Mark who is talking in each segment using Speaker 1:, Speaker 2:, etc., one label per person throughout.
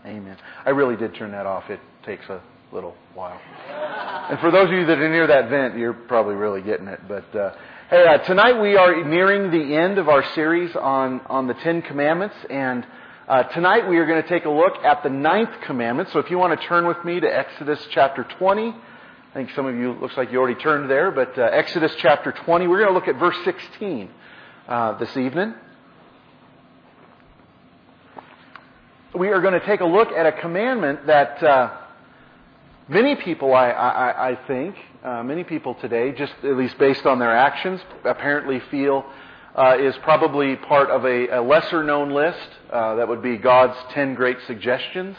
Speaker 1: Amen. I really did turn that off. It takes a little while. And for those of you that are near that vent, you're probably really getting it. But tonight we are nearing the end of our series on the Ten Commandments. And tonight we are going to take a look at the 9th commandment. So if you want to turn with me to Exodus chapter 20. I think some of you, looks like you already turned there. But Exodus chapter 20, we're going to look at verse 16 this evening. We are going to take a look at a commandment that many people, I think, many people today, just at least based on their actions, apparently feel is probably part of a lesser-known list. That would be God's 10 Great Suggestions.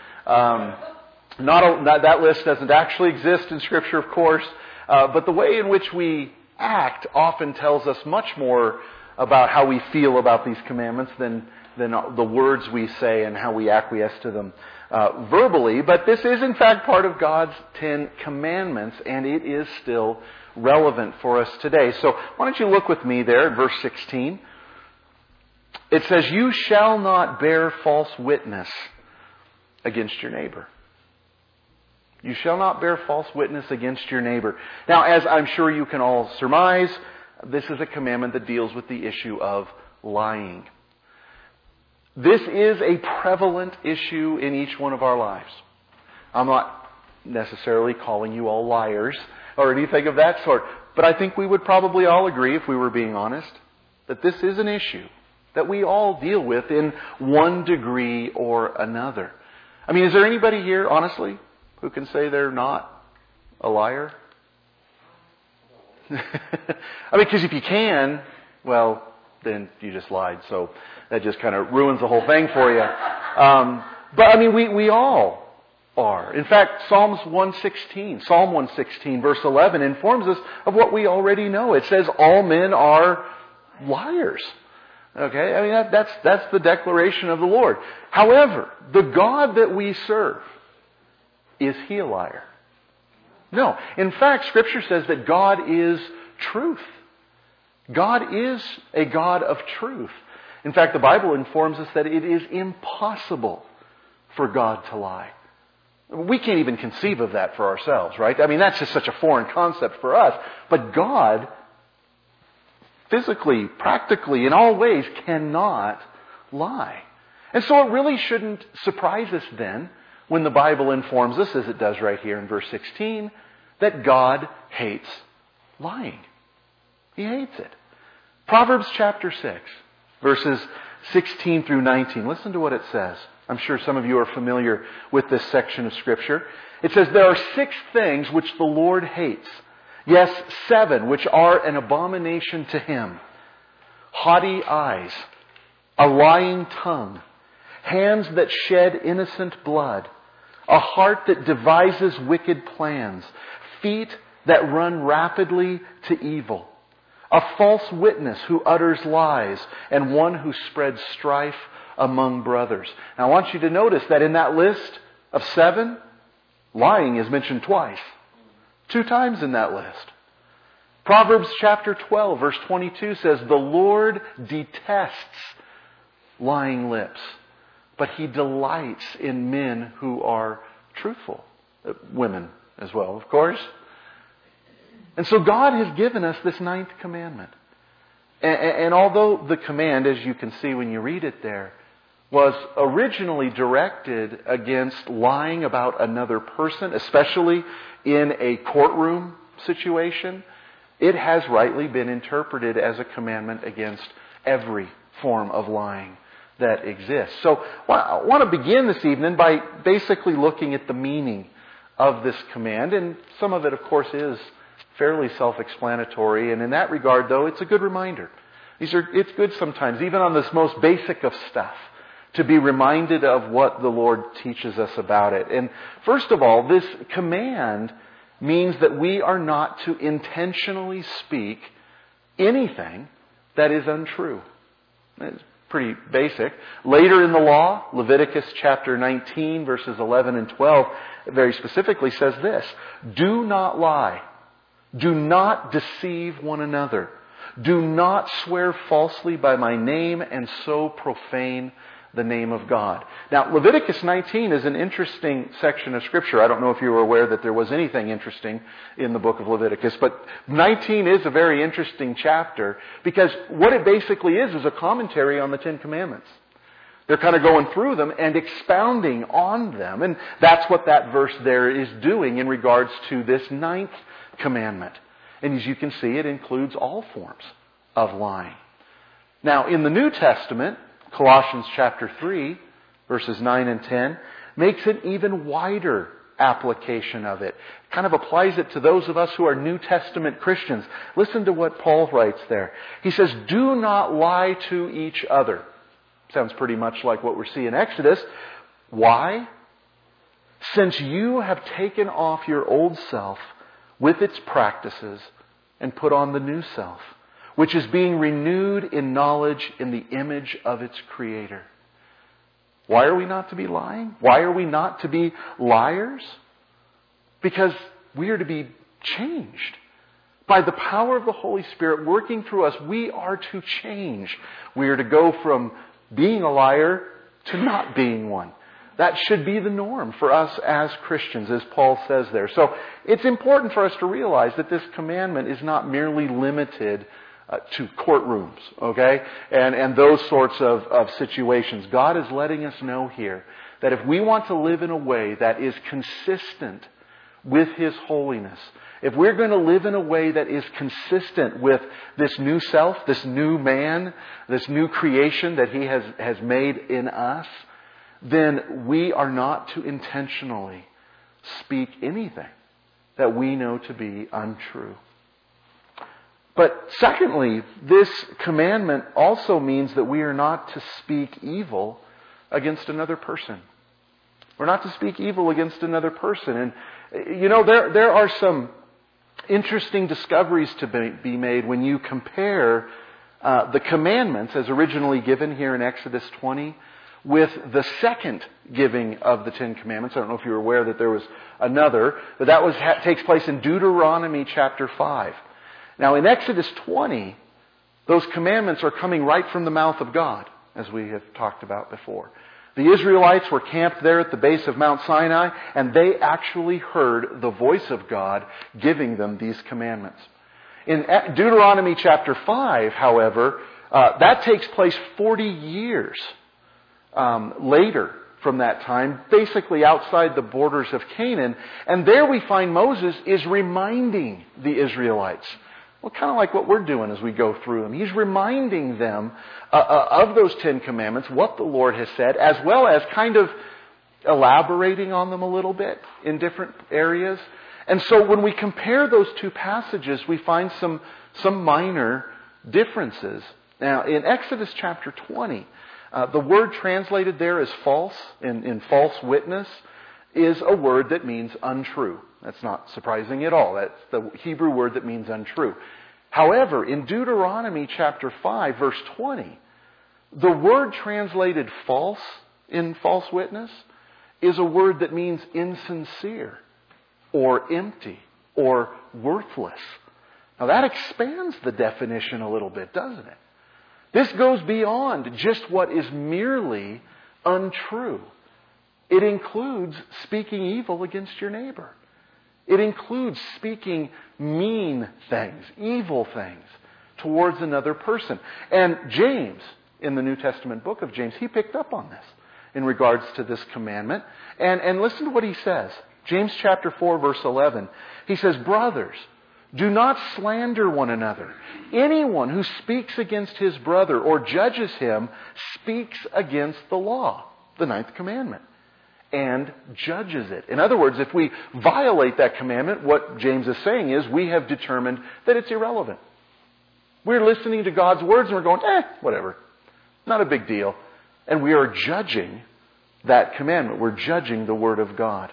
Speaker 1: That list doesn't actually exist in Scripture, of course, but the way in which we act often tells us much more about how we feel about these commandments than the words we say and how we acquiesce to them verbally. But this is in fact part of God's 10 Commandments, and it is still relevant for us today. So why don't you look with me there at verse 16. It says, "You shall not bear false witness against your neighbor." You shall not bear false witness against your neighbor. Now, as I'm sure you can all surmise, this is a commandment that deals with the issue of lying. This is a prevalent issue in each one of our lives. I'm not necessarily calling you all liars or anything of that sort, but I think we would probably all agree, if we were being honest, that this is an issue that we all deal with in one degree or another. I mean, is there anybody here, honestly, who can say they're not a liar? I mean, because if you can, well, then you just lied. So that just kind of ruins the whole thing for you. But I mean, we all are. In fact, Psalm 116, verse 11, informs us of what we already know. It says, all men are liars. Okay? I mean, that's the declaration of the Lord. However, the God that we serve, is He a liar? No. In fact, Scripture says that God is truth. God is a God of truth. In fact, the Bible informs us that it is impossible for God to lie. We can't even conceive of that for ourselves, right? I mean, that's just such a foreign concept for us. But God, physically, practically, in all ways, cannot lie. And so it really shouldn't surprise us then when the Bible informs us, as it does right here in verse 16, that God hates lying. He hates it. Proverbs chapter 6, verses 16 through 19. Listen to what it says. I'm sure some of you are familiar with this section of Scripture. It says, "There are 6 things which the Lord hates. Yes, 7 which are an abomination to Him. Haughty eyes, a lying tongue, hands that shed innocent blood, a heart that devises wicked plans, feet that run rapidly to evil, a false witness who utters lies, and one who spreads strife among brothers." Now I want you to notice that in that list of 7, lying is mentioned twice. 2 times in that list. Proverbs chapter 12, verse 22 says, "The Lord detests lying lips, but He delights in men who are truthful." Women as well, of course. And so God has given us this 9th commandment. And although the command, as you can see when you read it there, was originally directed against lying about another person, especially in a courtroom situation, it has rightly been interpreted as a commandment against every form of lying that exists. So I want to begin this evening by basically looking at the meaning of this command. And some of it, of course, is fairly self-explanatory. And in that regard, though, it's a good reminder. It's good sometimes, even on this most basic of stuff, to be reminded of what the Lord teaches us about it. And first of all, this command means that we are not to intentionally speak anything that is untrue. It's pretty basic. Later in the law, Leviticus chapter 19, verses 11 and 12, very specifically says this: "Do not lie. Do not deceive one another. Do not swear falsely by my name and so profane the name of God. Now, Leviticus 19 is an interesting section of Scripture. I don't know if you were aware that there was anything interesting in the book of Leviticus, but 19 is a very interesting chapter because what it basically is a commentary on the Ten Commandments. They're kind of going through them and expounding on them, and that's what that verse there is doing in regards to this 9th commandment. And as you can see, it includes all forms of lying. Now, in the New Testament, Colossians chapter 3, verses 9 and 10, makes an even wider application of it. Kind of applies it to those of us who are New Testament Christians. Listen to what Paul writes there. He says, "Do not lie to each other." Sounds pretty much like what we see in Exodus. Why? "Since you have taken off your old self with its practices and put on the new self, which is being renewed in knowledge in the image of its Creator." Why are we not to be lying? Why are we not to be liars? Because we are to be changed. By the power of the Holy Spirit working through us, we are to change. We are to go from being a liar to not being one. That should be the norm for us as Christians, as Paul says there. So it's important for us to realize that this commandment is not merely limited to courtrooms, okay? And those sorts of situations. God is letting us know here that if we want to live in a way that is consistent with His holiness, if we're going to live in a way that is consistent with this new self, this new man, this new creation that He has made in us, then we are not to intentionally speak anything that we know to be untrue. But secondly, this commandment also means that we are not to speak evil against another person. We're not to speak evil against another person. And, you know, there are some interesting discoveries to be made when you compare the commandments as originally given here in Exodus 20 with the second giving of the Ten Commandments. I don't know if you're aware that there was another, but that takes place in Deuteronomy chapter 5. Now, in Exodus 20, those commandments are coming right from the mouth of God, as we have talked about before. The Israelites were camped there at the base of Mount Sinai, and they actually heard the voice of God giving them these commandments. In Deuteronomy chapter 5, however, that takes place 40 years later from that time, basically outside the borders of Canaan. And there we find Moses is reminding the Israelites. Well, kind of like what we're doing as we go through them. He's reminding them of those Ten Commandments, what the Lord has said, as well as kind of elaborating on them a little bit in different areas. And so when we compare those two passages, we find some minor differences. Now, in Exodus chapter 20, the word translated there as false, in false witness, is a word that means untrue. That's not surprising at all. That's the Hebrew word that means untrue. However, in Deuteronomy chapter 5, verse 20, the word translated false in false witness is a word that means insincere or empty or worthless. Now that expands the definition a little bit, doesn't it? This goes beyond just what is merely untrue. It includes speaking evil against your neighbor. It includes speaking mean things, evil things towards another person. And James, in the New Testament book of James, he picked up on this in regards to this commandment. And listen to what he says. James chapter 4, verse 11. He says, "Brothers, do not slander one another. Anyone who speaks against his brother or judges him speaks against the law," the 9th commandment, "and judges it." In other words, if we violate that commandment, what James is saying is we have determined that it's irrelevant. We're listening to God's words and we're going, whatever. Not a big deal. And we are judging that commandment. We're judging the Word of God.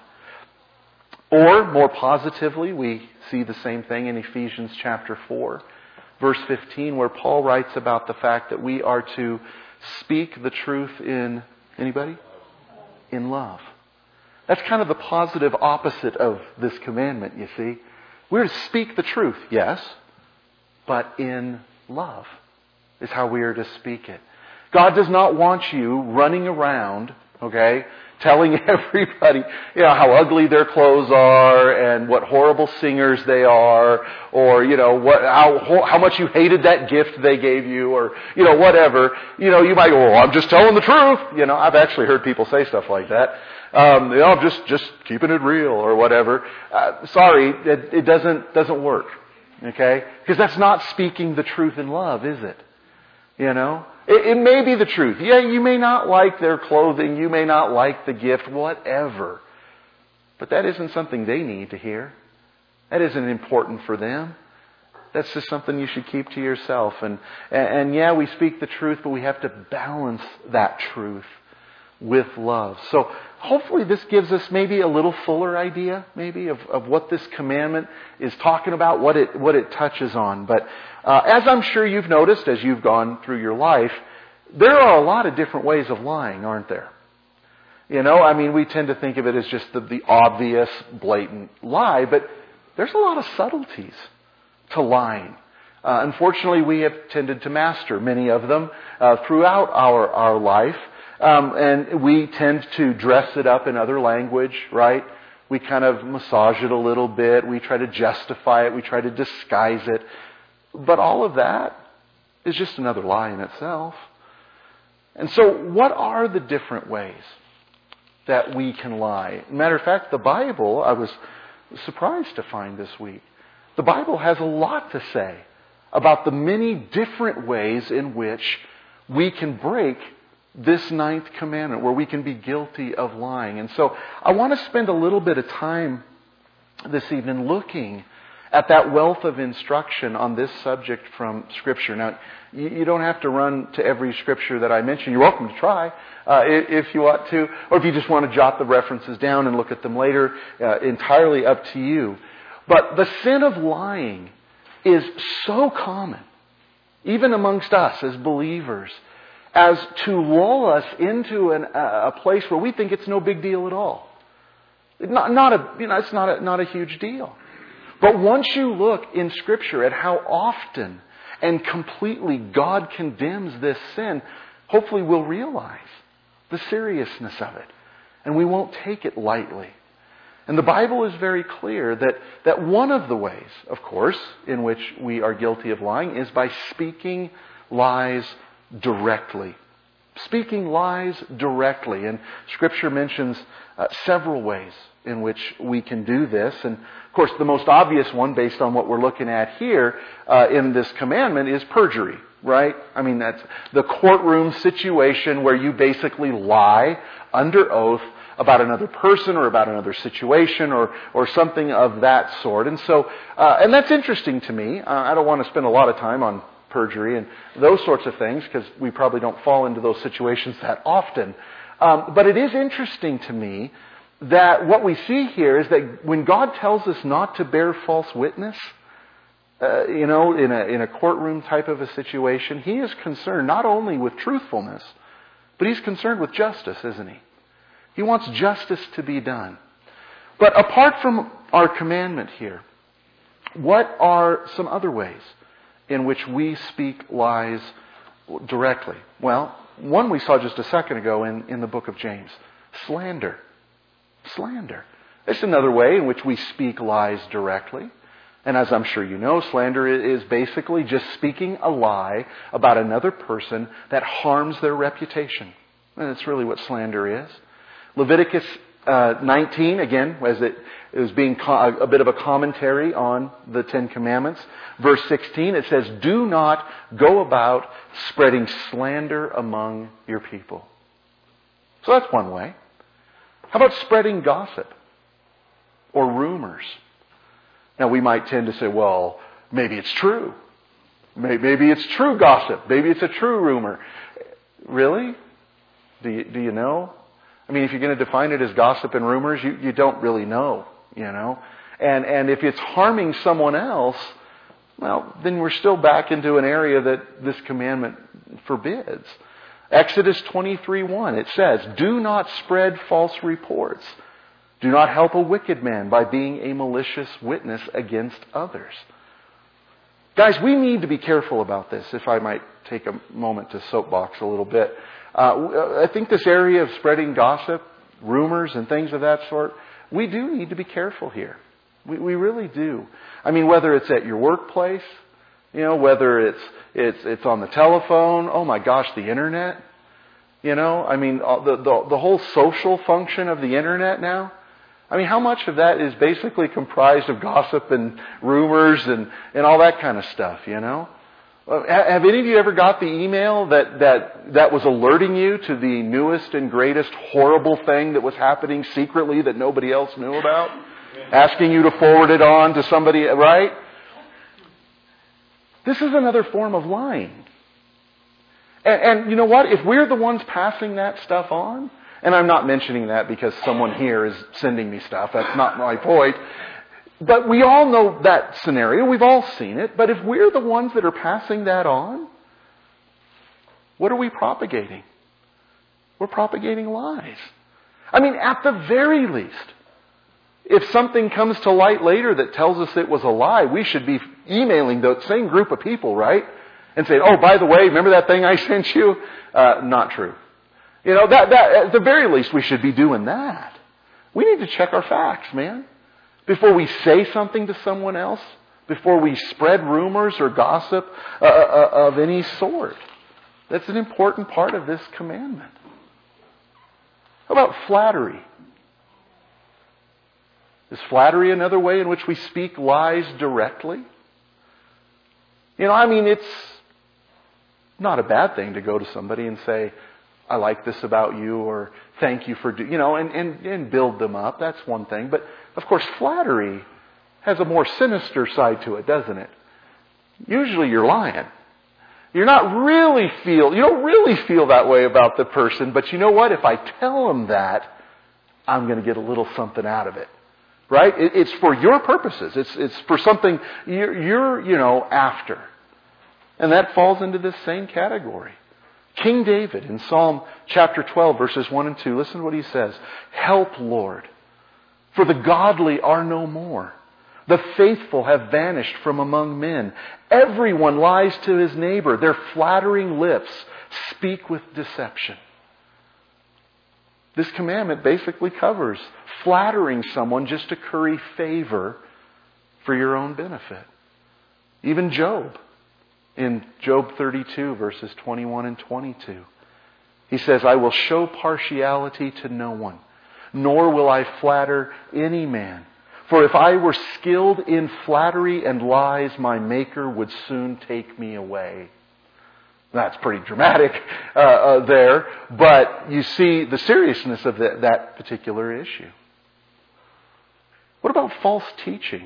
Speaker 1: Or, more positively, we see the same thing in Ephesians chapter 4, verse 15, where Paul writes about the fact that we are to speak the truth in, anybody? In love. That's kind of the positive opposite of this commandment, you see. We're to speak the truth, yes, but in love is how we are to speak it. God does not want you running around, okay, telling everybody, how ugly their clothes are and what horrible singers they are, or, how much you hated that gift they gave you, or, whatever. You might go, I'm just telling the truth. I've actually heard people say stuff like that. I'm just keeping it real or whatever. Sorry, it doesn't work. Okay? Because that's not speaking the truth in love, is it? It may be the truth. Yeah, you may not like their clothing. You may not like the gift, whatever. But that isn't something they need to hear. That isn't important for them. That's just something you should keep to yourself. And yeah, we speak the truth, but we have to balance that truth with love. So hopefully this gives us maybe a little fuller idea, maybe, of what this commandment is talking about, what it touches on. But as I'm sure you've noticed as you've gone through your life, there are a lot of different ways of lying, aren't there? We tend to think of it as just the obvious, blatant lie, but there's a lot of subtleties to lying. Unfortunately, we have tended to master many of them throughout our life. And we tend to dress it up in other language, right? We kind of massage it a little bit. We try to justify it. We try to disguise it. But all of that is just another lie in itself. And so what are the different ways that we can lie? Matter of fact, the Bible, I was surprised to find this week, the Bible has a lot to say about the many different ways in which we can break this ninth commandment, where we can be guilty of lying. And so I want to spend a little bit of time this evening looking at that wealth of instruction on this subject from Scripture. Now, you don't have to run to every Scripture that I mentioned. You're welcome to try if you want to, or if you just want to jot the references down and look at them later, entirely up to you. But the sin of lying is so common, even amongst us as believers, as to lull us into a place where we think it's no big deal at all. It's not a huge deal. But once you look in Scripture at how often and completely God condemns this sin, hopefully we'll realize the seriousness of it. And we won't take it lightly. And the Bible is very clear that one of the ways, of course, in which we are guilty of lying is by speaking lies directly. Speaking lies directly. And Scripture mentions several ways in which we can do this. And of course, the most obvious one, based on what we're looking at here in this commandment, is perjury, right? That's the courtroom situation where you basically lie under oath about another person or about another situation or something of that sort. And so, and that's interesting to me. I don't want to spend a lot of time on perjury and those sorts of things because we probably don't fall into those situations that often. But it is interesting to me that what we see here is that when God tells us not to bear false witness, in a courtroom type of a situation, He is concerned not only with truthfulness, but He's concerned with justice, isn't He? He wants justice to be done. But apart from our commandment here, what are some other ways in which we speak lies directly? Well, one we saw just a second ago in the book of James. Slander. Slander. It's another way in which we speak lies directly. And as I'm sure you know, slander is basically just speaking a lie about another person that harms their reputation. And that's really what slander is. Leviticus 19, again, as it was being a bit of a commentary on the Ten Commandments. Verse 16, it says, "Do not go about spreading slander among your people." So that's one way. How about spreading gossip or rumors? Now we might tend to say, well, maybe it's true. Maybe it's true gossip. Maybe it's a true rumor. Really? Do you know? If you're going to define it as gossip and rumors, you don't really know, And if it's harming someone else, well, then we're still back into an area that this commandment forbids. Exodus 23:1, it says, "Do not spread false reports. Do not help a wicked man by being a malicious witness against others." Guys, we need to be careful about this, if I might take a moment to soapbox a little bit. I think this area of spreading gossip, rumors, and things of that sort, we do need to be careful here. We really do. I mean, whether it's at your workplace, whether it's on the telephone, oh my gosh, the internet, I mean, the whole social function of the internet now. I mean, how much of that is basically comprised of gossip and rumors and all that kind of stuff, Have any of you ever got the email that was alerting you to the newest and greatest horrible thing that was happening secretly that nobody else knew about? Asking you to forward it on to somebody, right? This is another form of lying. And you know what? If we're the ones passing that stuff on, and I'm not mentioning that because someone here is sending me stuff. That's not my point. But we all know that scenario. We've all seen it. But if we're the ones that are passing that on, what are we propagating? We're propagating lies. I mean, at the very least, if something comes to light later that tells us it was a lie, we should be emailing the same group of people, right? And saying, oh, by the way, remember that thing I sent you? Not true. That at the very least, we should be doing that. We need to check our facts, man. Before we say something to someone else, before we spread rumors or gossip of any sort. That's an important part of this commandment. How about flattery? Is flattery another way in which we speak lies directly? It's not a bad thing to go to somebody and say, I like this about you, or thank you for, and build them up. That's one thing. But, of course, flattery has a more sinister side to it, doesn't it? Usually you're lying. You don't really feel that way about the person, but you know what? If I tell them that, I'm going to get a little something out of it. Right? It's for your purposes. It's for something you're after. And that falls into this same category. King David in Psalm chapter 12, verses 1 and 2, listen to what he says. Help, Lord, for the godly are no more. The faithful have vanished from among men. Everyone lies to his neighbor. Their flattering lips speak with deception. This commandment basically covers flattering someone just to curry favor for your own benefit. Even Job, in Job 32, verses 21 and 22, he says, I will show partiality to no one, nor will I flatter any man. For if I were skilled in flattery and lies, my Maker would soon take me away. That's pretty dramatic there, but you see the seriousness of that particular issue. What about false teaching?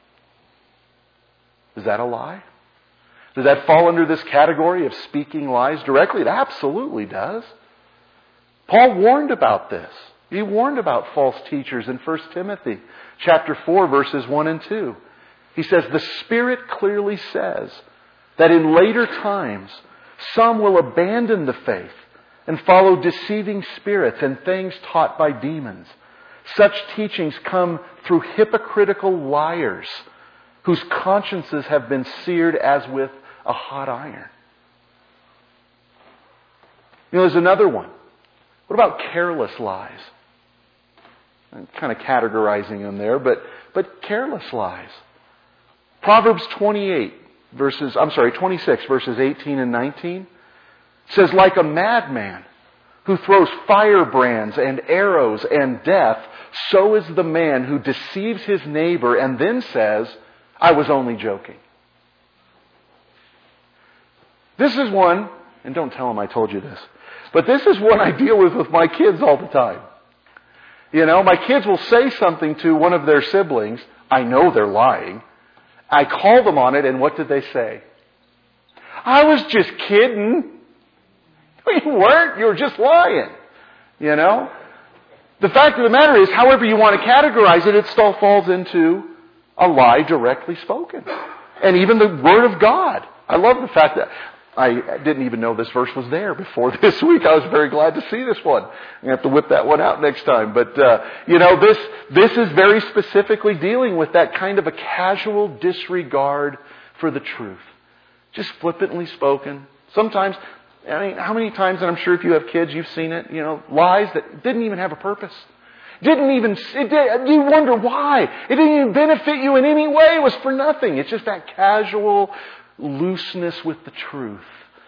Speaker 1: Is that a lie? Does that fall under this category of speaking lies directly? It absolutely does. Paul warned about this. He warned about false teachers in 1 Timothy chapter 4, verses 1 and 2. He says, the Spirit clearly says that in later times, some will abandon the faith and follow deceiving spirits and things taught by demons. Such teachings come through hypocritical liars whose consciences have been seared as with a hot iron. There's another one. What about careless lies? I'm kind of categorizing them there, but careless lies. Proverbs 26, verses 18 and 19 says, like a madman who throws firebrands and arrows and death, so is the man who deceives his neighbor and then says, I was only joking. This is one, and don't tell them I told you this, but this is one I deal with my kids all the time. My kids will say something to one of their siblings. I know they're lying. I call them on it, and what did they say? I was just kidding. You weren't. You were just lying. The fact of the matter is, however you want to categorize it, it still falls into a lie directly spoken. And even the Word of God. I love the fact that I didn't even know this verse was there before this week. I was very glad to see this one. I'm going to have to whip that one out next time. But, this is very specifically dealing with that kind of a casual disregard for the truth. Just flippantly spoken. Sometimes, how many times, and I'm sure if you have kids, you've seen it, lies that didn't even have a purpose. You wonder why. It didn't even benefit you in any way. It was for nothing. It's just that casual looseness with the truth.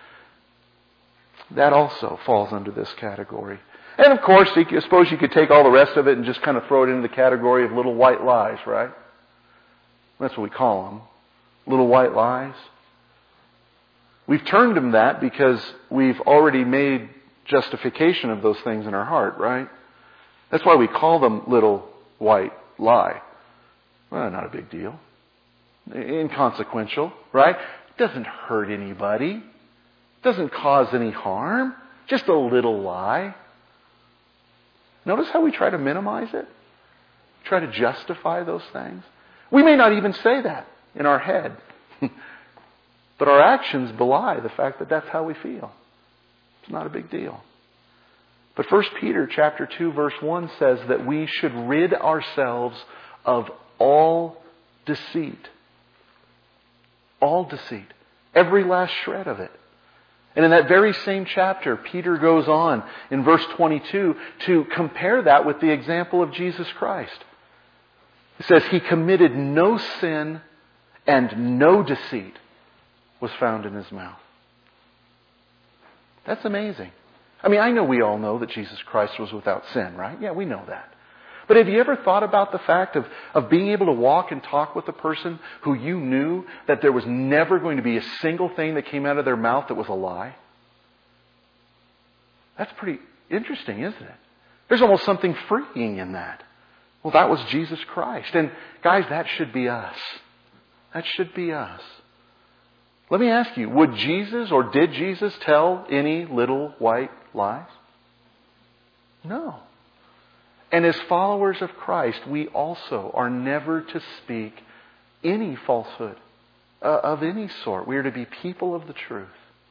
Speaker 1: That also falls under this category. And of course, I suppose you could take all the rest of it and just kind of throw it into the category of little white lies, right? That's what we call them. Little white lies. We've termed them that because we've already made justification of those things in our heart, right? That's why we call them little white lie. Well, not a big deal. Inconsequential, right? Doesn't hurt anybody. Doesn't cause any harm. Just a little lie. Notice how we try to minimize it? Try to justify those things. We may not even say that in our head. But our actions belie the fact that that's how we feel. It's not a big deal. But 1 Peter chapter 2 verse 1 says that we should rid ourselves of all deceit. All deceit. Every last shred of it. And in that very same chapter, Peter goes on in verse 22 to compare that with the example of Jesus Christ. It says, He committed no sin and no deceit was found in His mouth. That's amazing. I know we all know that Jesus Christ was without sin, right? Yeah, we know that. But have you ever thought about the fact of being able to walk and talk with a person who you knew that there was never going to be a single thing that came out of their mouth that was a lie? That's pretty interesting, isn't it? There's almost something freeing in that. Well, that was Jesus Christ. And guys, that should be us. That should be us. Let me ask you, would Jesus or did Jesus tell any little white lies? No. And as followers of Christ, we also are never to speak any falsehood of any sort. We are to be people of the truth.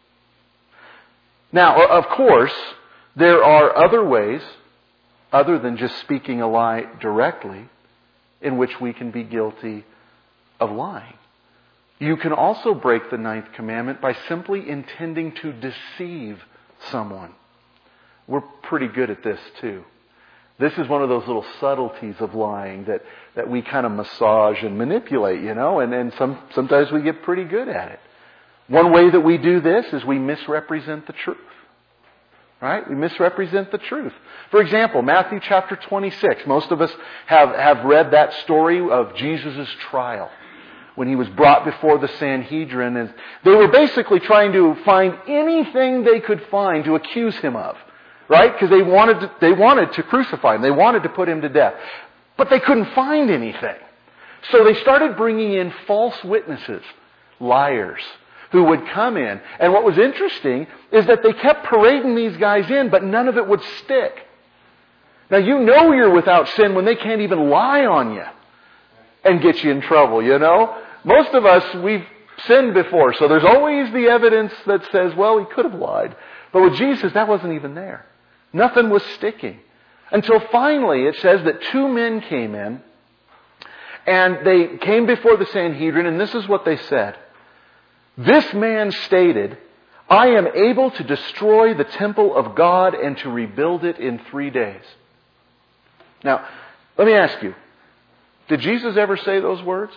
Speaker 1: Now, of course, there are other ways, other than just speaking a lie directly, in which we can be guilty of lying. You can also break the 9th commandment by simply intending to deceive someone. We're pretty good at this too. This is one of those little subtleties of lying that we kind of massage and manipulate, and sometimes we get pretty good at it. One way that we do this is we misrepresent the truth. Right? We misrepresent the truth. For example, Matthew chapter 26. Most of us have read that story of Jesus' trial when He was brought before the Sanhedrin. And they were basically trying to find anything they could find to accuse Him of. Right? Because they wanted to crucify Him. They wanted to put Him to death. But they couldn't find anything. So they started bringing in false witnesses, liars, who would come in. And what was interesting is that they kept parading these guys in, but none of it would stick. Now you know you're without sin when they can't even lie on you and get you in trouble, Most of us, we've sinned before, so there's always the evidence that says, well, he could have lied. But with Jesus, that wasn't even there. Nothing was sticking. Until finally, it says that 2 men came in, and they came before the Sanhedrin, and this is what they said. This man stated, I am able to destroy the temple of God and to rebuild it in 3 days. Now, let me ask you, did Jesus ever say those words?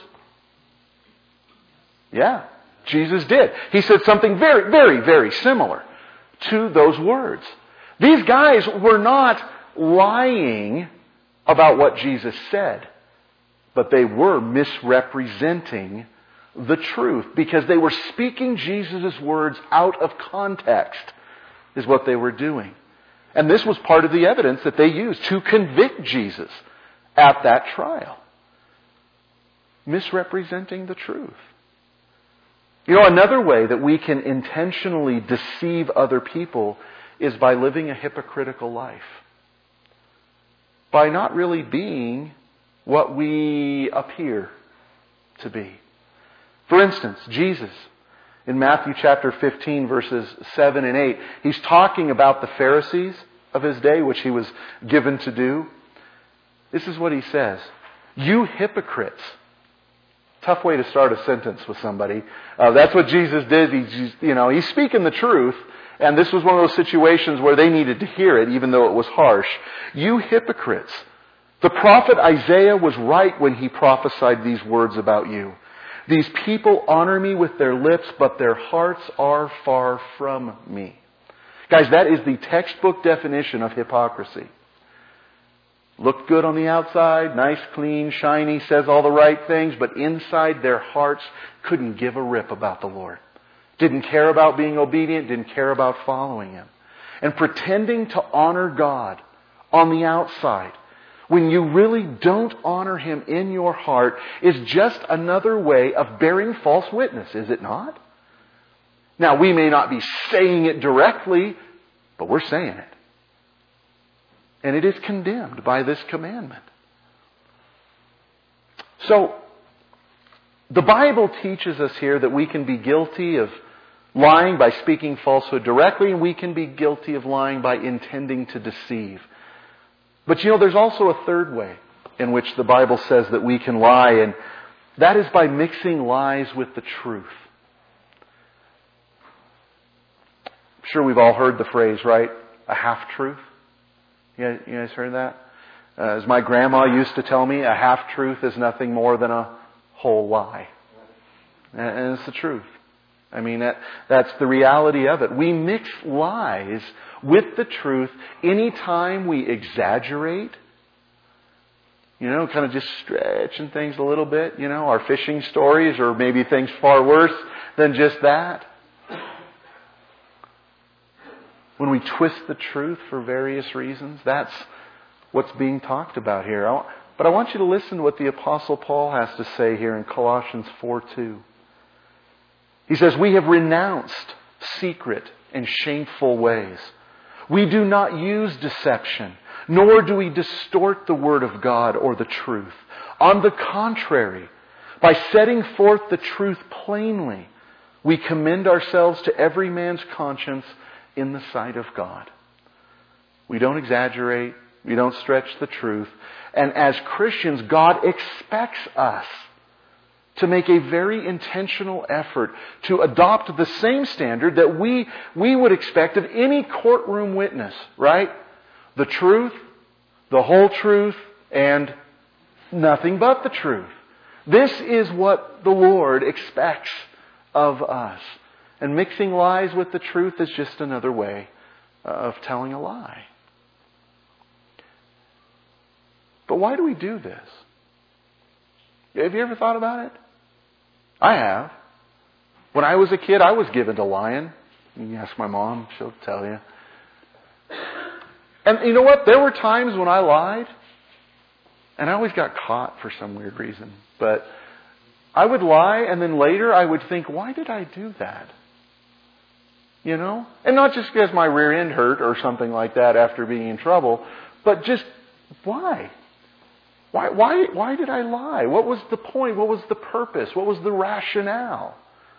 Speaker 1: Yeah, Jesus did. He said something very, very, very similar to those words. These guys were not lying about what Jesus said, but they were misrepresenting the truth because they were speaking Jesus' words out of context is what they were doing. And this was part of the evidence that they used to convict Jesus at that trial. Misrepresenting the truth. Another way that we can intentionally deceive other people is by living a hypocritical life. By not really being what we appear to be. For instance, Jesus, in Matthew chapter 15, verses 7 and 8, He's talking about the Pharisees of His day, which He was given to do. This is what He says. You hypocrites! Tough way to start a sentence with somebody. That's what Jesus did. He's speaking the truth. And this was one of those situations where they needed to hear it, even though it was harsh. You hypocrites. The prophet Isaiah was right when he prophesied these words about you. These people honor me with their lips, but their hearts are far from me. Guys, that is the textbook definition of hypocrisy. Looked good on the outside, nice, clean, shiny, says all the right things, but inside their hearts couldn't give a rip about the Lord. Didn't care about being obedient, didn't care about following Him. And pretending to honor God on the outside, when you really don't honor Him in your heart, is just another way of bearing false witness, is it not? Now, we may not be saying it directly, but we're saying it. And it is condemned by this commandment. So, the Bible teaches us here that we can be guilty of lying by speaking falsehood directly, and we can be guilty of lying by intending to deceive. But there's also a third way in which the Bible says that we can lie, and that is by mixing lies with the truth. I'm sure we've all heard the phrase, right? A half-truth. You guys heard that? As my grandma used to tell me, a half-truth is nothing more than a whole lie. And it's the truth. I mean, that's the reality of it. We mix lies with the truth anytime we exaggerate. Kind of just stretching things a little bit. Our fishing stories, or maybe things far worse than just that. When we twist the truth for various reasons, that's what's being talked about here. But I want you to listen to what the Apostle Paul has to say here in Colossians 4:2. He says, "We have renounced secret and shameful ways. We do not use deception, nor do we distort the word of God or the truth. On the contrary, by setting forth the truth plainly, we commend ourselves to every man's conscience in the sight of God." We don't exaggerate. We don't stretch the truth. And as Christians, God expects us to make a very intentional effort to adopt the same standard that we would expect of any courtroom witness, right? The truth, the whole truth, and nothing but the truth. This is what the Lord expects of us. And mixing lies with the truth is just another way of telling a lie. But why do we do this? Have you ever thought about it? I have. When I was a kid, I was given to lying. You can ask my mom, she'll tell you. And you know what? There were times when I lied, and I always got caught for some weird reason. But I would lie, and then later I would think, why did I do that? And not just because my rear end hurt or something like that after being in trouble, but just why? Why did I lie? What was the point? What was the purpose? What was the rationale?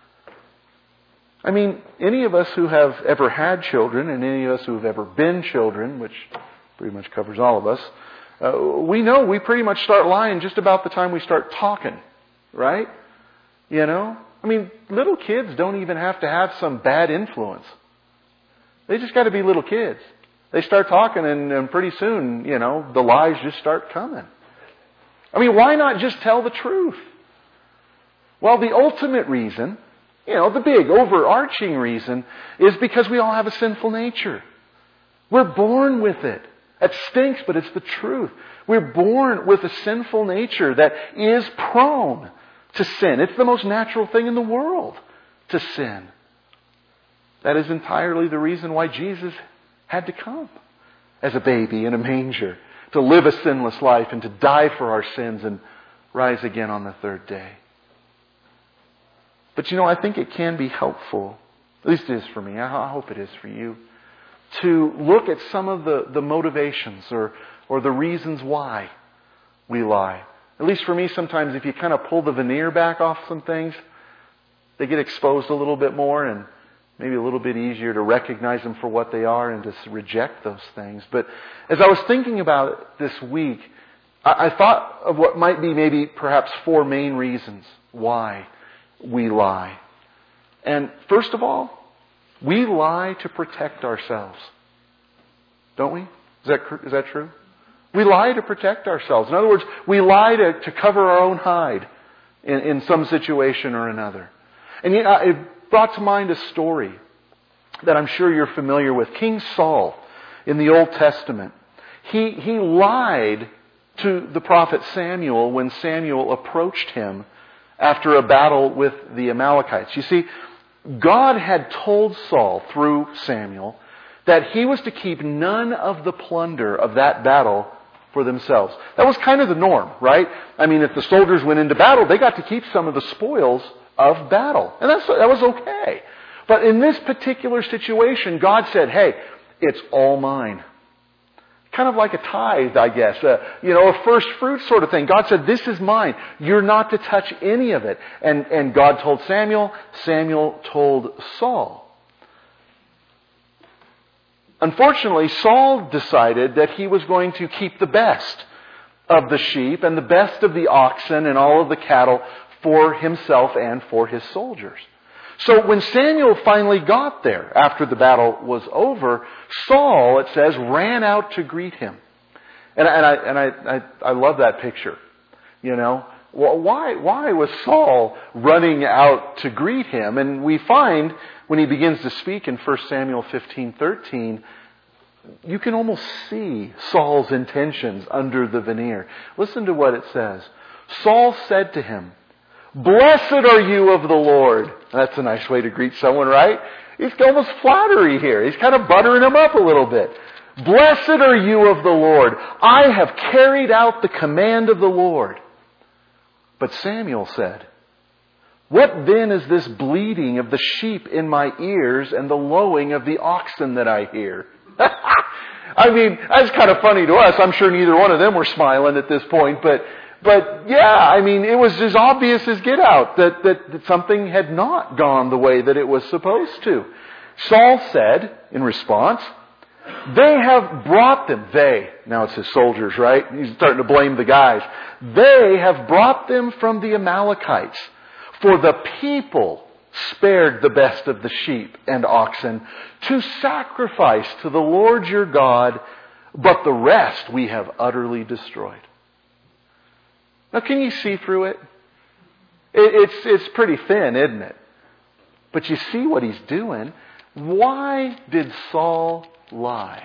Speaker 1: I mean, any of us who have ever had children, and any of us who have ever been children, which pretty much covers all of us, we know we pretty much start lying just about the time we start talking, right? I mean, little kids don't even have to have some bad influence. They just got to be little kids. They start talking, and pretty soon, the lies just start coming. I mean, why not just tell the truth? Well, the ultimate reason, the big overarching reason, is because we all have a sinful nature. We're born with it. It stinks, but it's the truth. We're born with a sinful nature that is prone to sin. It's the most natural thing in the world to sin. That is entirely the reason why Jesus had to come as a baby in a manger, to live a sinless life and to die for our sins and rise again on the third day. But I think it can be helpful, at least it is for me, I hope it is for you, to look at some of the motivations or the reasons why we lie. At least for me, sometimes if you kind of pull the veneer back off some things, they get exposed a little bit more, and maybe a little bit easier to recognize them for what they are and to reject those things. But as I was thinking about it this week, I thought of what might be maybe perhaps 4 main reasons why we lie. And first of all, we lie to protect ourselves. Don't we? Is that true? We lie to protect ourselves. In other words, we lie to cover our own hide in some situation or another. And it brought to mind a story that I'm sure you're familiar with. King Saul in the Old Testament. He lied to the prophet Samuel when Samuel approached him after a battle with the Amalekites. You see, God had told Saul through Samuel that he was to keep none of the plunder of that battle for themselves. That was kind of the norm, right? I mean, if the soldiers went into battle, they got to keep some of the spoils of battle. And that was okay. But in this particular situation, God said, hey, it's all mine. Kind of like a tithe, I guess. A first fruit sort of thing. God said, this is mine. You're not to touch any of it. And God told Samuel. Samuel told Saul. Unfortunately, Saul decided that he was going to keep the best of the sheep and the best of the oxen and all of the cattle for himself and for his soldiers. So when Samuel finally got there, after the battle was over, Saul, it says, ran out to greet him. And I love that picture. Well, why was Saul running out to greet him? And we find when he begins to speak in 1 Samuel 15:13, you can almost see Saul's intentions under the veneer. Listen to what it says. Saul said to him, "Blessed are you of the Lord." That's a nice way to greet someone, right? He's almost flattery here. He's kind of buttering him up a little bit. "Blessed are you of the Lord. I have carried out the command of the Lord." But Samuel said, "What then is this bleating of the sheep in my ears and the lowing of the oxen that I hear?" I mean, that's kind of funny to us. I'm sure neither one of them were smiling at this point, but yeah, I mean, it was as obvious as get out that something had not gone the way that it was supposed to. Saul said, in response, "They have brought them," now it's his soldiers, right? He's starting to blame the guys. "They have brought them from the Amalekites, for the people spared the best of the sheep and oxen to sacrifice to the Lord your God, but the rest we have utterly destroyed." Now, can you see through it? It's pretty thin, isn't it? But you see what he's doing. Why did Saul lie?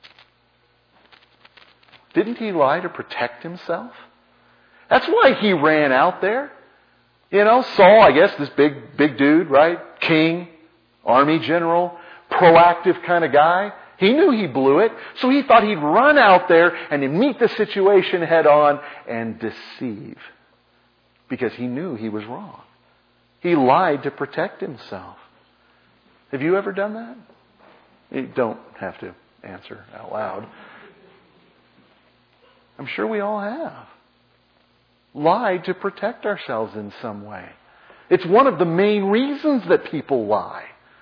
Speaker 1: Didn't he lie to protect himself? That's why he ran out there. Saul, I guess, this big dude, right? King, army general, proactive kind of guy. He knew he blew it, so he thought he'd run out there and meet the situation head on and deceive. Because he knew he was wrong. He lied to protect himself. Have you ever done that? You don't have to answer out loud. I'm sure we all have. Lied to protect ourselves in some way. It's one of the main reasons that people lie.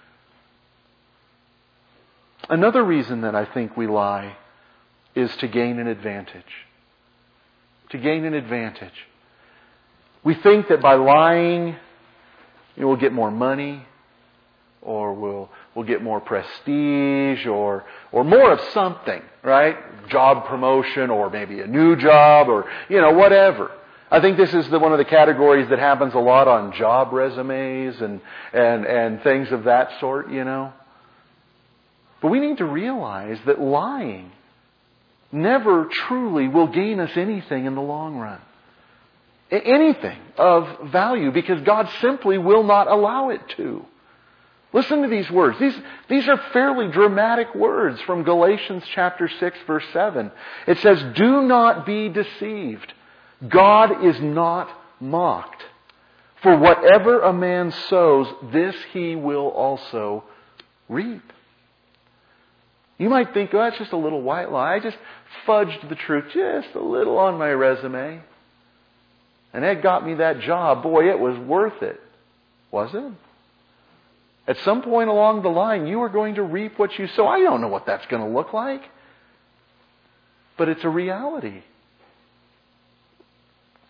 Speaker 1: Another reason that I think we lie is to gain an advantage. To gain an advantage. We think that by lying, we'll get more money, or we'll get more prestige, or more of something, right? Job promotion, or maybe a new job, or whatever. I think this is one of the categories that happens a lot on job resumes and things of that sort, But we need to realize that lying never truly will gain us anything in the long run. Anything of value, because God simply will not allow it to. Listen to these words. These are fairly dramatic words from Galatians chapter 6, verse 7. It says, "Do not be deceived. God is not mocked. For whatever a man sows, this he will also reap." You might think, "Oh, that's just a little white lie. I just fudged the truth just a little on my resume. And that got me that job. Boy, it was worth it." Was it? At some point along the line, you are going to reap what you sow. I don't know what that's going to look like. But it's a reality.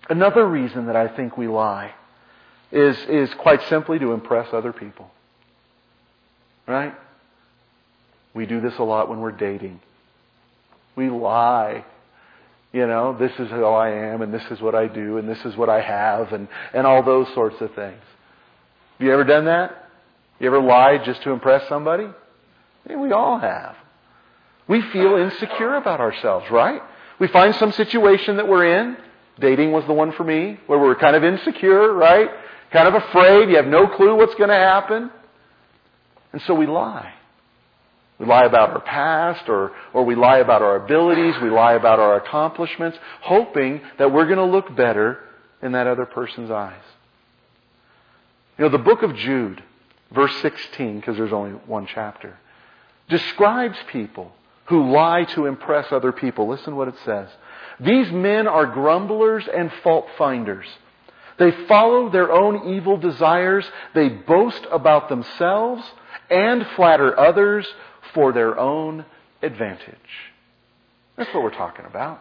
Speaker 1: Another reason that I think we lie is quite simply to impress other people. Right? We do this a lot when we're dating. We lie. This is who I am, and this is what I do, and this is what I have, and all those sorts of things. Have you ever done that? You ever lied just to impress somebody? Yeah, we all have. We feel insecure about ourselves, right? We find some situation that we're in. Dating was the one for me, where we're kind of insecure, right? Kind of afraid. You have no clue what's going to happen. And so we lie. We lie about our past, or we lie about our abilities, we lie about our accomplishments, hoping that we're going to look better in that other person's eyes. The book of Jude, verse 16, because there's only one chapter, describes people who lie to impress other people. Listen what it says. These men are grumblers and fault finders. They follow their own evil desires. They boast about themselves and flatter others for their own advantage. That's what we're talking about.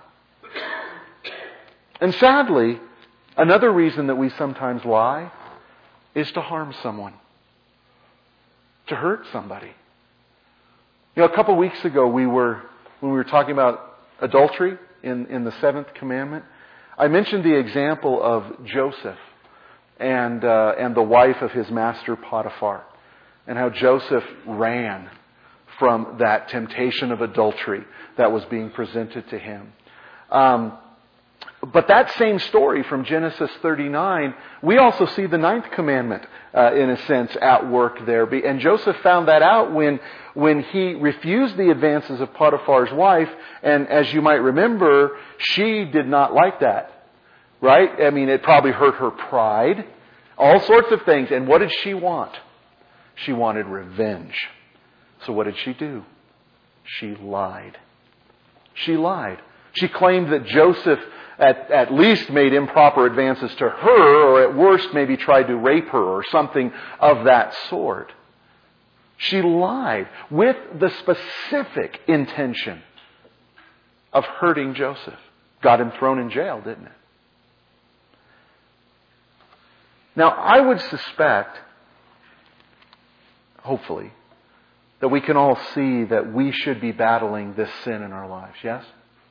Speaker 1: And sadly, another reason that we sometimes lie is to harm someone. To hurt somebody. A couple weeks ago when we were talking about adultery in the seventh commandment, I mentioned the example of Joseph and the wife of his master Potiphar, and how Joseph ran from that temptation of adultery that was being presented to him. But that same story from Genesis 39, we also see the ninth commandment, in a sense, at work there. And Joseph found that out when he refused the advances of Potiphar's wife. And as you might remember, she did not like that. Right? I mean, it probably hurt her pride. All sorts of things. And what did she want? She wanted revenge. So what did she do? She lied. She lied. She claimed that Joseph at least made improper advances to her, or at worst maybe tried to rape her or something of that sort. She lied with the specific intention of hurting Joseph. Got him thrown in jail, didn't it? Now, I would suspect, hopefully, that we can all see that we should be battling this sin in our lives, yes?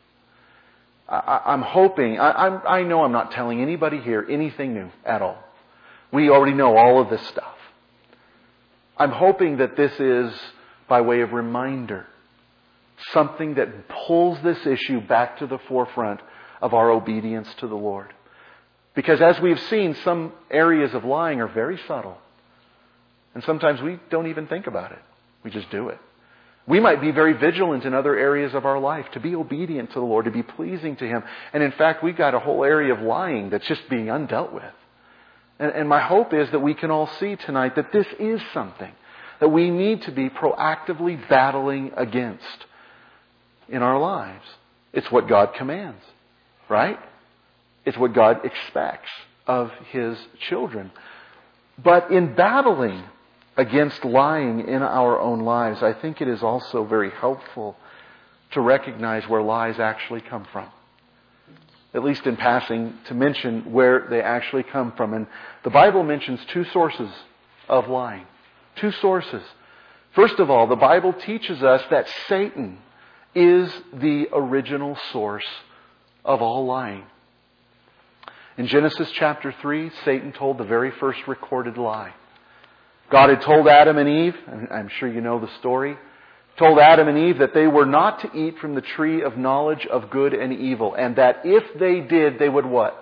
Speaker 1: I'm hoping, I know I'm not telling anybody here anything new at all. We already know all of this stuff. I'm hoping that this is by way of reminder, something that pulls this issue back to the forefront of our obedience to the Lord. Because as we've seen, some areas of lying are very subtle. And sometimes we don't even think about it. We just do it. We might be very vigilant in other areas of our life to be obedient to the Lord, to be pleasing to Him. And in fact, we've got a whole area of lying that's just being undealt with. And my hope is that we can all see tonight that this is something that we need to be proactively battling against in our lives. It's what God commands, right? It's what God expects of His children. But in battling against lying in our own lives, I think it is also very helpful to recognize where lies actually come from. At least in passing, to mention where they actually come from. And the Bible mentions two sources of lying. Two sources. First of all, the Bible teaches us that Satan is the original source of all lying. In Genesis chapter 3, Satan told the very first recorded lie. God had told Adam and Eve, and I'm sure you know the story, told Adam and Eve that they were not to eat from the tree of knowledge of good and evil, and that if they did, they would what?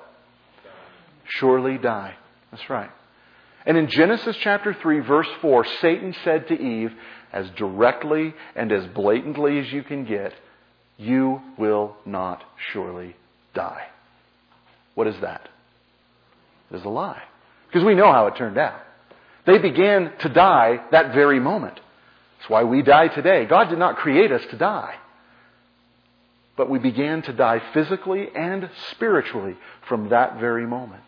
Speaker 1: Surely die. That's right. And in Genesis chapter 3, verse 4, Satan said to Eve, as directly and as blatantly as you can get, you will not surely die. What is that? It is a lie. Because we know how it turned out. They began to die that very moment. That's why we die today. God did not create us to die. But we began to die physically and spiritually from that very moment.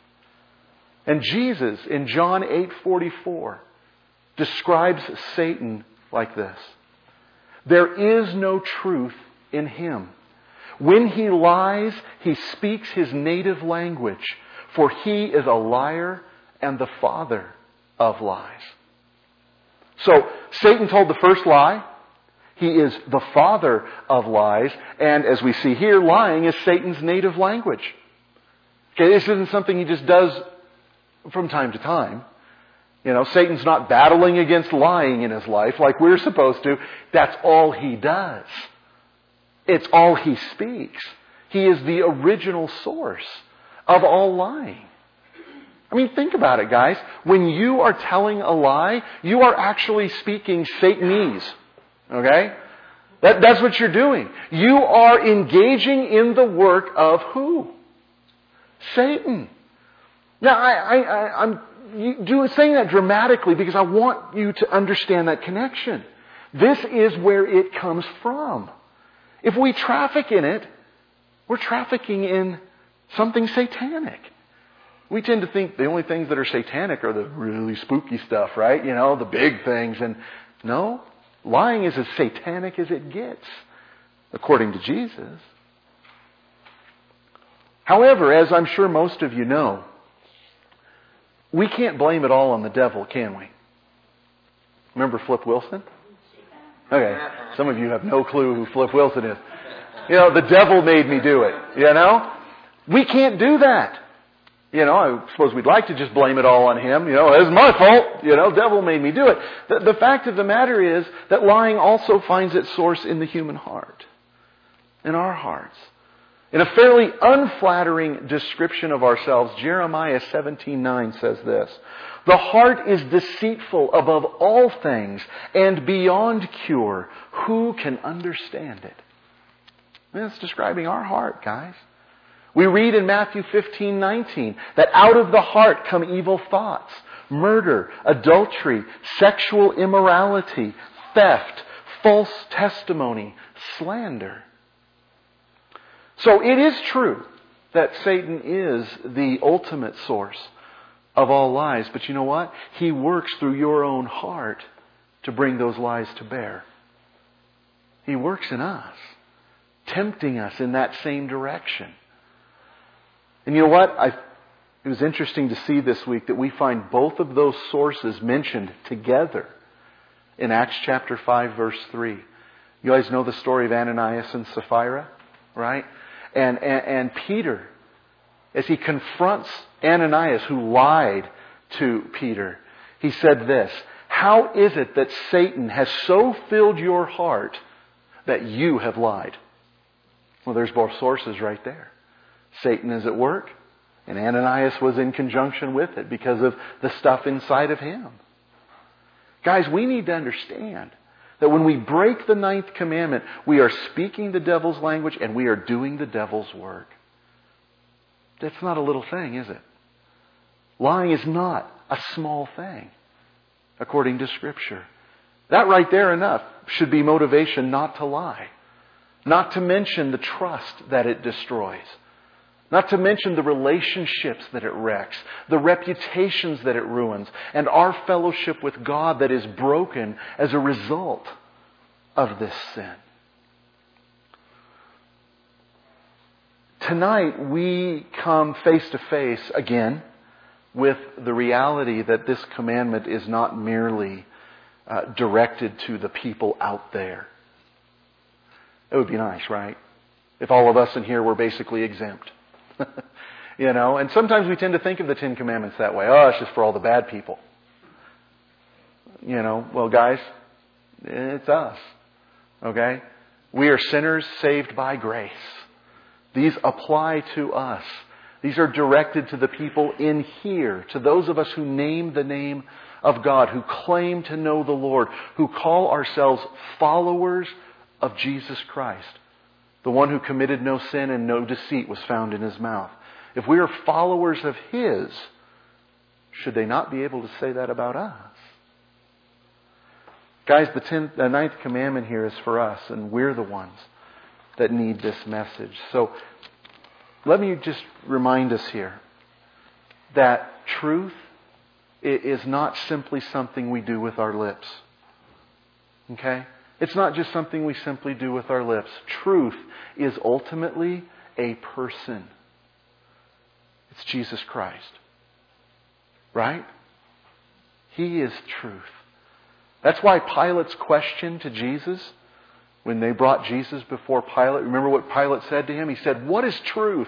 Speaker 1: And Jesus, in John 8:44, describes Satan like this. There is no truth in him. When he lies, he speaks his native language, for he is a liar and the father of lies. So, Satan told the first lie. He is the father of lies. And as we see here, lying is Satan's native language. Okay, this isn't something he just does from time to time. Satan's not battling against lying in his life like we're supposed to. That's all he does. It's all he speaks. He is the original source of all lying. I mean, think about it, guys. When you are telling a lie, you are actually speaking Satanese. Okay? That's what you're doing. You are engaging in the work of who? Satan. Now, I'm saying that dramatically because I want you to understand that connection. This is where it comes from. If we traffic in it, we're trafficking in something satanic. We tend to think the only things that are satanic are the really spooky stuff, right? The big things. And no, lying is as satanic as it gets, according to Jesus. However, as I'm sure most of you know, we can't blame it all on the devil, can we? Remember Flip Wilson? Okay, some of you have no clue who Flip Wilson is. The devil made me do it, We can't do that. I suppose we'd like to just blame it all on him. It's my fault. Devil made me do it. The fact of the matter is that lying also finds its source in the human heart, in our hearts. In a fairly unflattering description of ourselves, Jeremiah 17:9 says this: "The heart is deceitful above all things and beyond cure. Who can understand it?" And it's describing our heart, guys. We read in Matthew 15:19 that out of the heart come evil thoughts, murder, adultery, sexual immorality, theft, false testimony, slander. So it is true that Satan is the ultimate source of all lies. But you know what? He works through your own heart to bring those lies to bear. He works in us, tempting us in that same direction. And you know what? It was interesting to see this week that we find both of those sources mentioned together in Acts chapter 5, verse 3. You guys know the story of Ananias and Sapphira, right? And Peter, as he confronts Ananias, who lied to Peter, he said this: "How is it that Satan has so filled your heart that you have lied?" Well, there's both sources right there. Satan is at work, and Ananias was in conjunction with it because of the stuff inside of him. Guys, we need to understand that when we break the 9th commandment, we are speaking the devil's language and we are doing the devil's work. That's not a little thing, is it? Lying is not a small thing, according to Scripture. That right there enough should be motivation not to lie. Not to mention the trust that it destroys. Not to mention the relationships that it wrecks, the reputations that it ruins, and our fellowship with God that is broken as a result of this sin. Tonight we come face to face again with the reality that this commandment is not merely directed to the people out there. It would be nice, right? If all of us in here were basically exempt. And sometimes we tend to think of the 10 Commandments that way. Oh, it's just for all the bad people. Well, guys, it's us. Okay? We are sinners saved by grace. These apply to us. These are directed to the people in here, to those of us who name the name of God, who claim to know the Lord, who call ourselves followers of Jesus Christ. The one who committed no sin and no deceit was found in His mouth. If we are followers of His, should they not be able to say that about us? Guys, the 9th commandment here is for us, and we're the ones that need this message. So let me just remind us here that truth is not simply something we do with our lips. Okay? It's not just something we simply do with our lips. Truth is ultimately a person. It's Jesus Christ. Right? He is truth. That's why Pilate's question to Jesus, when they brought Jesus before Pilate, remember what Pilate said to him? He said, "What is truth?"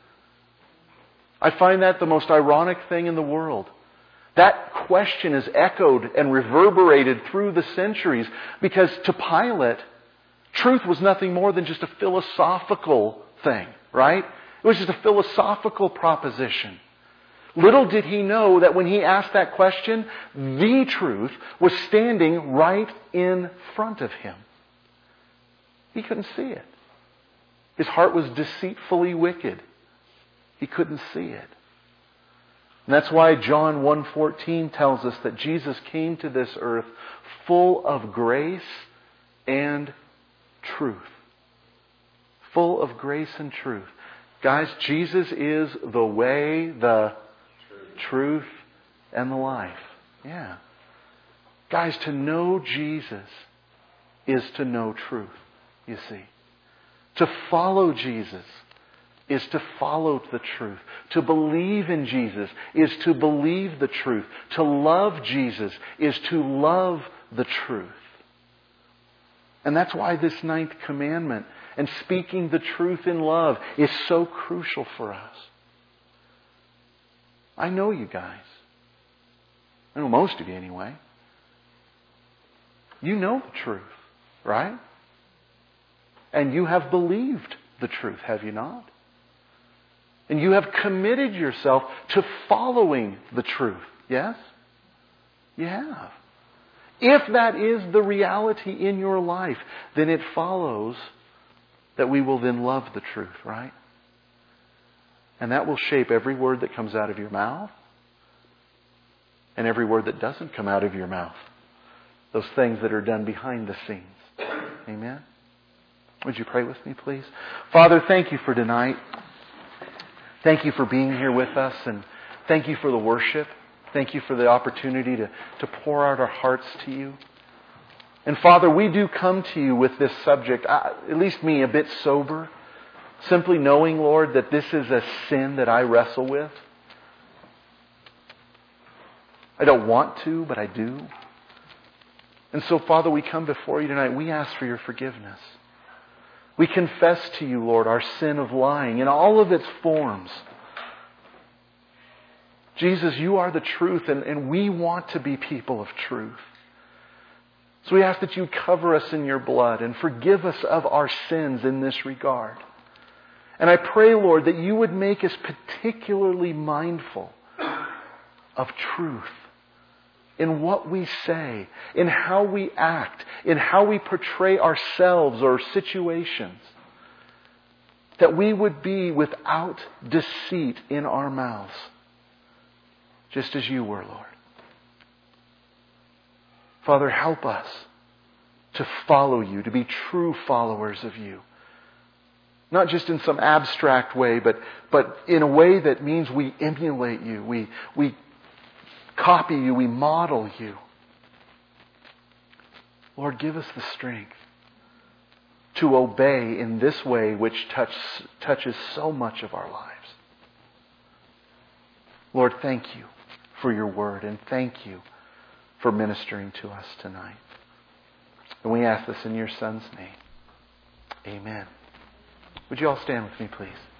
Speaker 1: I find that the most ironic thing in the world. That question is echoed and reverberated through the centuries because to Pilate, truth was nothing more than just a philosophical thing, right? It was just a philosophical proposition. Little did he know that when he asked that question, the truth was standing right in front of him. He couldn't see it. His heart was deceitfully wicked. He couldn't see it. And that's why John 1:14 tells us that Jesus came to this earth full of grace and truth. Full of grace and truth. Guys, Jesus is the way, the truth, and the life. Yeah. Guys, to know Jesus is to know truth, you see. To follow Jesus is to follow the truth. To believe in Jesus is to believe the truth. To love Jesus is to love the truth. And that's why this 9th commandment and speaking the truth in love is so crucial for us. I know you guys. I know most of you anyway. You know the truth, right? And you have believed the truth, have you not? And you have committed yourself to following the truth. Yes? You have. If that is the reality in your life, then it follows that we will then love the truth, right? And that will shape every word that comes out of your mouth and every word that doesn't come out of your mouth. Those things that are done behind the scenes. Amen? Would you pray with me, please? Father, thank you for tonight. Thank you for being here with us, and thank you for the worship. Thank you for the opportunity to pour out our hearts to you. And Father, we do come to you with this subject, at least me, a bit sober. Simply knowing, Lord, that this is a sin that I wrestle with. I don't want to, but I do. And so, Father, we come before you tonight. We ask for your forgiveness. We confess to you, Lord, our sin of lying in all of its forms. Jesus, you are the truth, and we want to be people of truth. So we ask that you cover us in your blood and forgive us of our sins in this regard. And I pray, Lord, that you would make us particularly mindful of truth in what we say, in how we act, in how we portray ourselves or situations. That we would be without deceit in our mouths, just as you were, Lord. Father, help us to follow you, to be true followers of you. Not just in some abstract way, but in a way that means we emulate you, we copy you, we model you. Lord, give us the strength to obey in this way which touches so much of our lives. Lord, thank you for your word, and thank you for ministering to us tonight. And we ask this in your Son's name. Amen. Would you all stand with me, please?